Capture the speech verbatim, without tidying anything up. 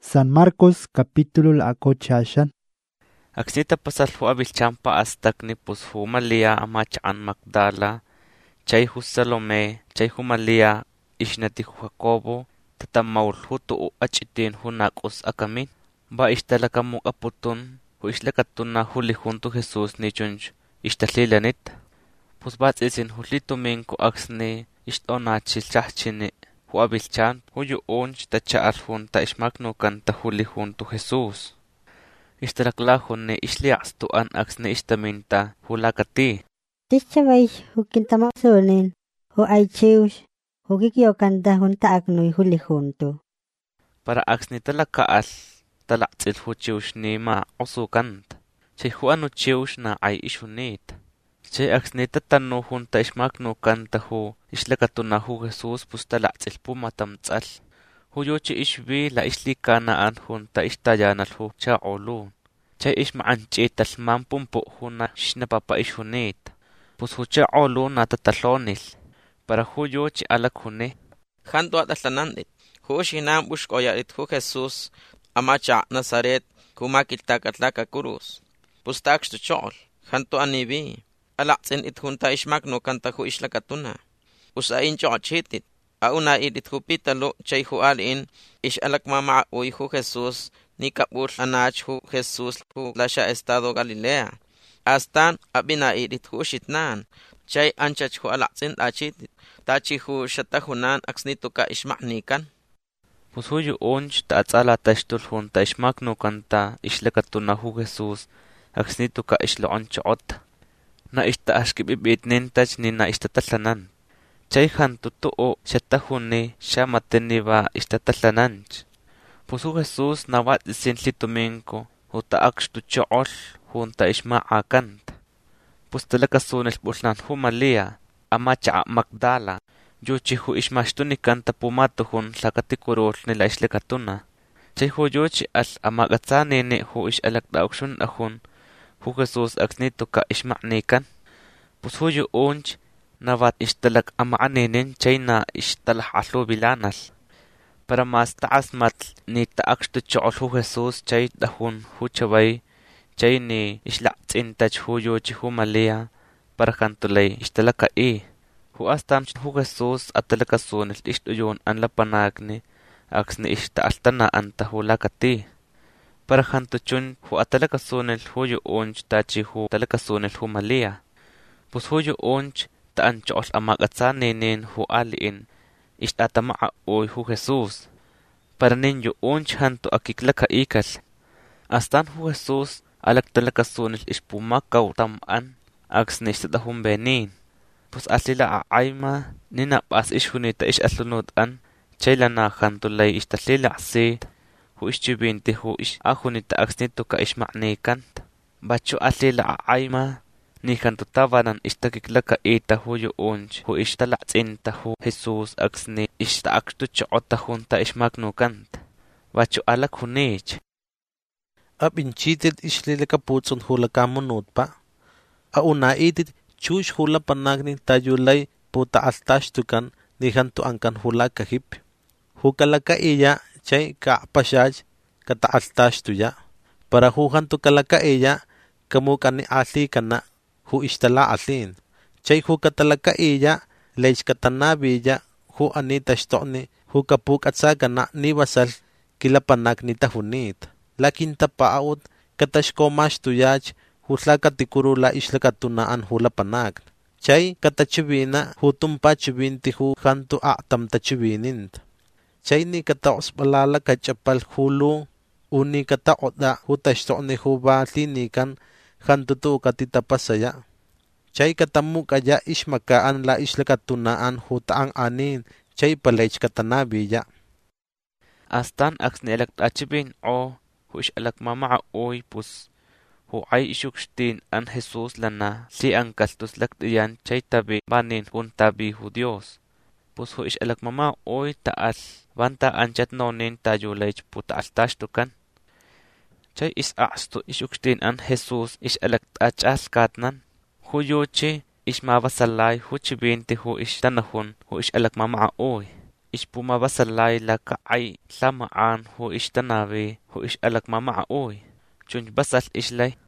San Marcos capítulo la acochashan. Aksita pasal hu abil champa astakni pus hu Malia amachan Magdala, chay hu Salome, chay hu Malia ishnati hu Jacobo, tatamaul hu tu achitin hu nakus akamin, ba ishtalakamu aputun, hu ishlakatuna hu lihuntu Jesus ni chunch ishtalilanit. Pus bat isin hu litumin ku aksni ishtonachil chachini, hu abil chan hu yu unch tachaal hun ta ishmaknu kanta hu lihuntu Jesus. Ishtalaklahunni ishliaqstuan aksni ishtaminta hulakati. Tishavay hukintamasunin hu aichiush hukikiyokanta hunta aknui hulihuntu. Para aksni talakaal talaqtsil hu chiush ni ma osukant. Chay hu anu chiush na ay ishunit. Chay aksni tatanu hunta ishmaknu kanta hu ishlakatuna hu Jesus pus talaqtsil pumatamtsal. Huyuchi ishvi la ishlikanaan hunta ishtayanal hu chaolun. Chay ishmaanchital mampumpu huna shnapapa ishunit. Pus hu chaolun natatalonil. Para huyuchi alak hune. Hantu atalanandit. Hu shinam ushkoyarit hu Jesus amacha Nazaret kumakiltakatlaka kurus. Pus takshtu chol. Hantu anibi. Alaksin it hunta ishmakno kanta hu ishlakatuna. Pus ain chochitit. Auna idit hu pitalo chay hu alin ish alak mama uy hu Jesus ni kapul anach hu Jesus hu lasha estado Galilea. Astan abina idit hu shitnan chay anchach hu alaksin achitit tachi hu shatahunan aksnito ka ishmaknikan. Pus hu yu unch ta atsala tashtul hun ta ishmakno kanta ishlakatuna hu Jesus aksnito ka ishloonchot. Na ishta ashkibibitnintach ni na ishtatalanan. Chay hantu tuo shatahuni shamateni ba ishtatalananch. Pus hu Jesus nawat isin lituminko hu ta akshtu chool hun ta ishmaakant. Pus talakasunil bulnan hu Malia amacha Magdala. Yuchi hu ishmashtuni kanta pumato hun lakatikurul nila ishlakatuna. Chay hu yuchi al amagatzanini hu ish alakdaukshun ahun hu Jesus aksnito ka ishmaknikan. Pus hu yu unch navat ishtalak amaaninin chay na ishtalak alu bilanal. Para mas taas matl ni taakshtu chool hu Jesus chay dahun hu chabay chay ni ishlaqtsintach hu yuchi hu Malia para kantulay ishtalaka i. Hu astam hu Jesus atalakasunil ishtuyun an lapanagni aksni ishtaaltana anta hu lakati. Para kantuchun hu atalakasunil hu yu unch tachi hu talakasunil hu Malia. Pus hu yu unch taan chool amagatzaninin hu aliin ishtatamaca uy hu Jesus. Para nin yu unch hantu akiklaka ikal. Astan hu Jesus alak talakasunil ishpumakaw tamaan aksni ishtatahun benin. Pus aslila aayma nina pas ishunita ish atlunutan chaylana hantulay ishtalilaqsi hu ishchibinti hu ish ahunita aksnito ka ishmaknikant. Bacho aslila aayma ni kantutabanan ishtakiklaka ita hu yu unch hu ishtalaqtsinta hu Jesus aksni ishtaakshtu choota hunta ishmaknukant. Bacho alak hunich. Ab inchitit ishlilaka putsun hulakamunut pa. Auna itit chush hula panagni tayulay puta altashtukan ni hantu ankan hulaka hip. Hukalaka iya chay kaapashaj kata altashtuya. Para hu hantu kalaka iya kamukani ali kana hu ishtala alin. Chay hu katalaka iya leich katanabiya hu anitashto'ni hu kapuk atsagana ni basal kilapanak ni tahunit. Lakin tapaut katashkomashtoyach hu tlakatikuru la ishlakatunaan hu lapanak. Chay katachibina hu tumpachibinti hu hantu a'tam tachibinint. Chay ni kataosbalala kachapal hulu uni kataoda hu tashto'ni hu balinikan hantu tu katitapasaya. Chay katamukaya ishmakaan la ishlakatunaan hu taang anin chay palech katanabiya. Astan aksni alaktachibin o hu ish alakmamaca uy pus hu ay ishukshtin an Jesus lana si ang kaltus laktiyan chay tabi banin hun tabi hu Dios. Pus hu ish alakmamaca uy taal banta anchat nonin tayulaych puta altashtukan. Chay is aqstu ishukshtin an Jesus ish alaktachal katnan. Hu yuchi ish mabasalay hu chibinti hu ish tanahun hu ish alakmamaca uy. ishpuma basalay la ka'ay lama'an hu ishtanabi hu ishalak mama'a uy. Chunch basal ishlay